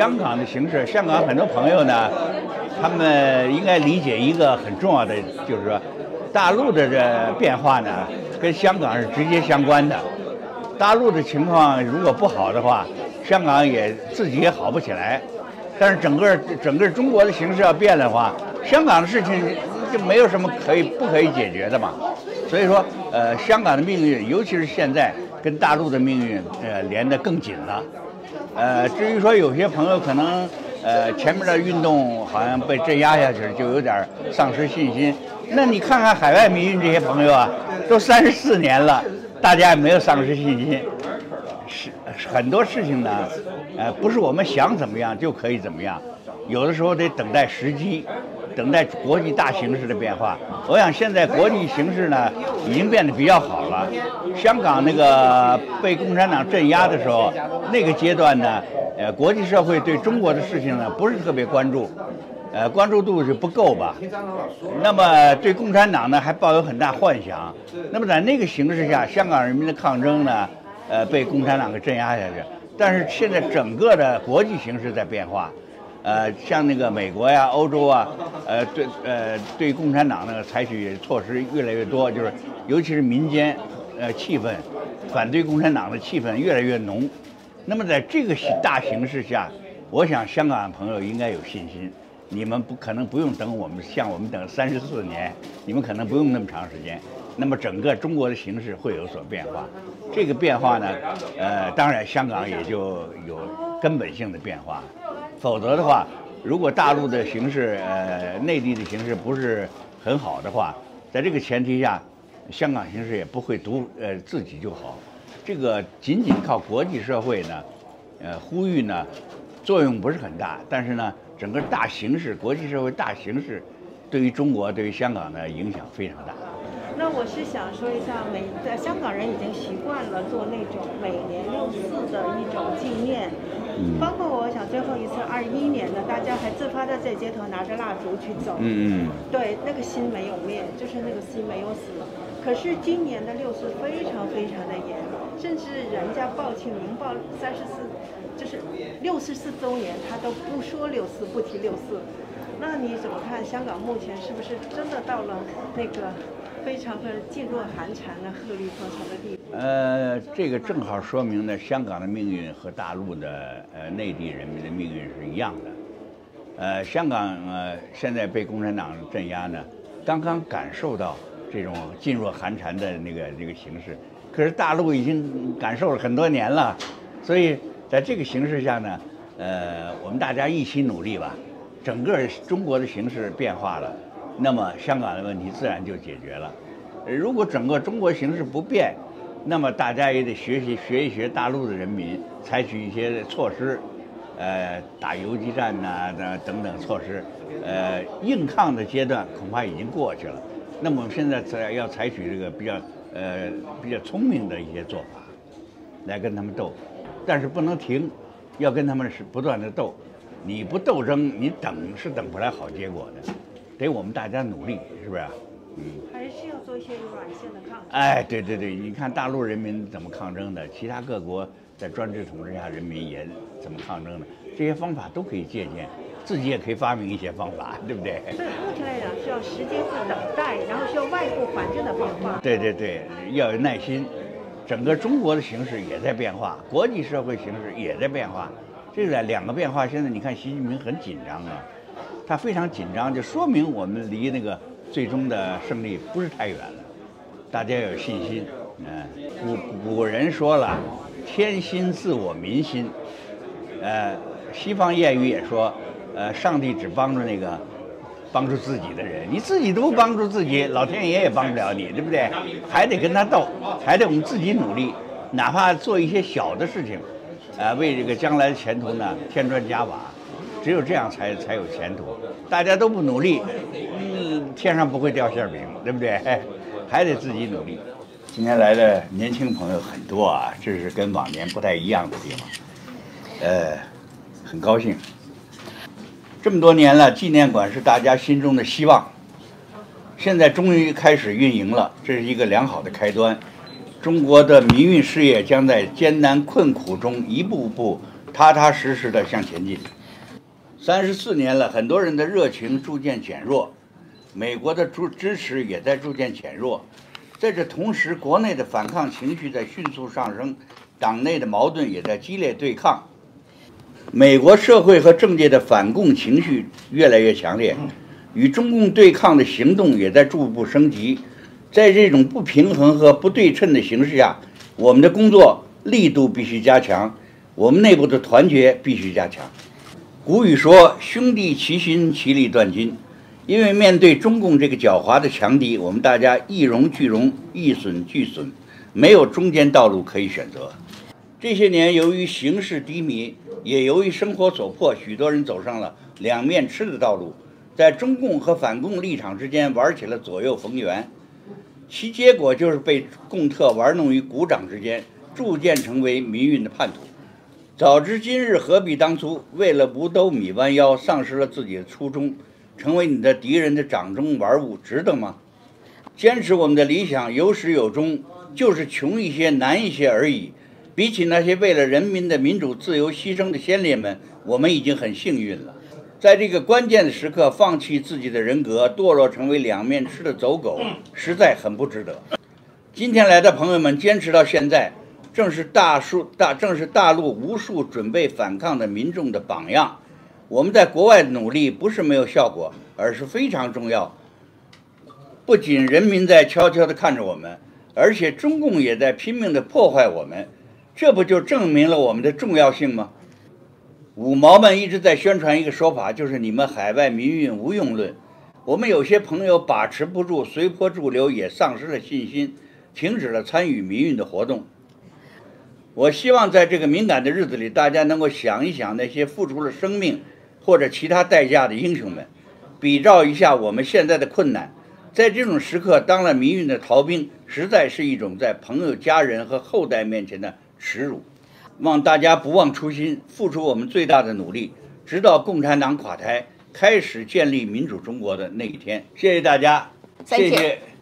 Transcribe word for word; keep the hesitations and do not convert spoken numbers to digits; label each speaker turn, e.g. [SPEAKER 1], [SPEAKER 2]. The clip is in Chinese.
[SPEAKER 1] 香港的形势，香港很多朋友呢，他们应该理解一个很重要的，就是说，大陆的这变化呢，跟香港是直接相关的。大陆的情况如果不好的话，香港也自己也好不起来。但是整个整个中国的形势要变的话，香港的事情就没有什么可以不可以解决的嘛。所以说，呃，香港的命运，尤其是现在跟大陆的命运，呃，连得更紧了。呃，至于说有些朋友可能，呃，前面的运动好像被镇压下去，就有点丧失信心。那你看看海外民运这些朋友啊，都三十四年了，大家也没有丧失信心。是很多事情呢，呃，不是我们想怎么样就可以怎么样，有的时候得等待时机，等待国际大形势的变化。我想现在国际形势呢已经变得比较好了。香港那个被共产党镇压的时候，那个阶段呢，呃，国际社会对中国的事情呢不是特别关注，呃，关注度是不够吧。那么对共产党呢还抱有很大幻想。那么在那个形势下，香港人民的抗争呢，呃，被共产党给镇压下去。但是现在整个的国际形势在变化。呃，像那个美国呀、欧洲啊，呃，对，呃，对共产党呢采取措施越来越多，就是尤其是民间，呃，气氛，反对共产党的气氛越来越浓。那么在这个大形势下，我想香港朋友应该有信心，你们不可能不用等我们，像我们等三十四年，你们可能不用那么长时间。那么整个中国的形势会有所变化，这个变化呢，呃，当然香港也就有根本性的变化。否则的话，如果大陆的形势，呃，内地的形势不是很好的话，在这个前提下，香港形势也不会独呃自己就好。这个仅仅靠国际社会呢，呃，呼吁呢，作用不是很大。但是呢，整个大形势，国际社会大形势，对于中国、对于香港的影响非常大。
[SPEAKER 2] 那我是想说一下，每在香港人已经习惯了做那种每年六四的一种纪念，嗯、包括我想最后一次二一年的，大家还自发的在街头拿着蜡烛去走，嗯嗯，对，那个心没有灭，就是那个心没有死。可是今年的六四非常非常的严，甚至人家报庆明报三十四，就是六十四周年，他都不说六四，不提六四。那你怎么看香港目前是不是真的到了那个？非常的噤若寒蝉的鹤唳风尘的地步。
[SPEAKER 1] 呃，这个正好说明呢，香港的命运和大陆的呃内地人民的命运是一样的。呃，香港呃现在被共产党镇压呢，刚刚感受到这种噤若寒蝉的那个这个形势，可是大陆已经感受了很多年了，所以在这个形势下呢，呃，我们大家一起努力吧，整个中国的形势变化了。那么香港的问题自然就解决了。如果整个中国形势不变，那么大家也得学习学一学大陆的人民，采取一些措施，呃，打游击战呐、啊、等等措施，呃，硬抗的阶段恐怕已经过去了。那么我们现在采要采取这个比较呃比较聪明的一些做法，来跟他们斗，但是不能停，要跟他们是不断的斗。你不斗争，你等是等不来好结果的。得我们大家努力，是不是？
[SPEAKER 2] 嗯，还是要做一些软性的抗争。
[SPEAKER 1] 哎，对对对，你看大陆人民怎么抗争的，其他各国在专制统治下人民也怎么抗争的，这些方法都可以借鉴，自己也可以发明一些方法，对不对？
[SPEAKER 2] 对，目前来讲需要时间的等待，然后需要外部环境的变化。
[SPEAKER 1] 对对对，要有耐心。整个中国的形势也在变化，国际社会形势也在变化，这个两个变化，现在你看习近平很紧张啊。他非常紧张，就说明我们离那个最终的胜利不是太远了，大家要有信心。嗯，古古人说了，天心自我民心。呃，西方谚语也说，呃，上帝只帮助那个帮助自己的人，你自己都不帮助自己，老天爷也帮不了你，对不对？还得跟他斗，还得我们自己努力，哪怕做一些小的事情，呃，为这个将来的前途呢添砖加瓦。只有这样才才有前途，大家都不努力，嗯，天上不会掉馅饼，对不对？还得自己努力。今天来的年轻朋友很多啊，这是跟往年不太一样的地方，呃，很高兴。这么多年了，纪念馆是大家心中的希望，现在终于开始运营了，这是一个良好的开端。中国的民运事业将在艰难困苦中一步步踏踏实实的向前进。三十四年了，很多人的热情逐渐减弱，美国的支支持也在逐渐减弱。在这同时，国内的反抗情绪在迅速上升，党内的矛盾也在激烈对抗。美国社会和政界的反共情绪越来越强烈，与中共对抗的行动也在逐步升级。在这种不平衡和不对称的形势下，我们的工作力度必须加强，我们内部的团结必须加强。古语说：“兄弟齐心，其利断金。”因为面对中共这个狡猾的强敌，我们大家一荣俱荣，一损俱损，没有中间道路可以选择。这些年，由于形势低迷，也由于生活所迫，许多人走上了两面吃的道路，在中共和反共立场之间玩起了左右逢源，其结果就是被共特玩弄于股掌之间，逐渐成为民运的叛徒。早知今日何必当初，为了五斗米弯腰，丧失了自己的初衷，成为你的敌人的掌中玩物，值得吗？坚持我们的理想，有始有终，就是穷一些，难一些而已。比起那些为了人民的民主自由牺牲的先烈们，我们已经很幸运了。在这个关键的时刻，放弃自己的人格，堕落成为两面吃的走狗，实在很不值得。今天来的朋友们坚持到现在，正是大数大正是大陆无数准备反抗的民众的榜样。我们在国外的努力不是没有效果，而是非常重要。不仅人民在悄悄地看着我们，而且中共也在拼命地破坏我们，这不就证明了我们的重要性吗？五毛们一直在宣传一个说法，就是你们海外民运无用论。我们有些朋友把持不住，随波逐流，也丧失了信心，停止了参与民运的活动。我希望在这个敏感的日子里，大家能够想一想那些付出了生命或者其他代价的英雄们，比照一下我们现在的困难。在这种时刻，当了民运的逃兵，实在是一种在朋友、家人和后代面前的耻辱。望大家不忘初心，付出我们最大的努力，直到共产党垮台，开始建立民主中国的那一天。谢谢大家，谢谢。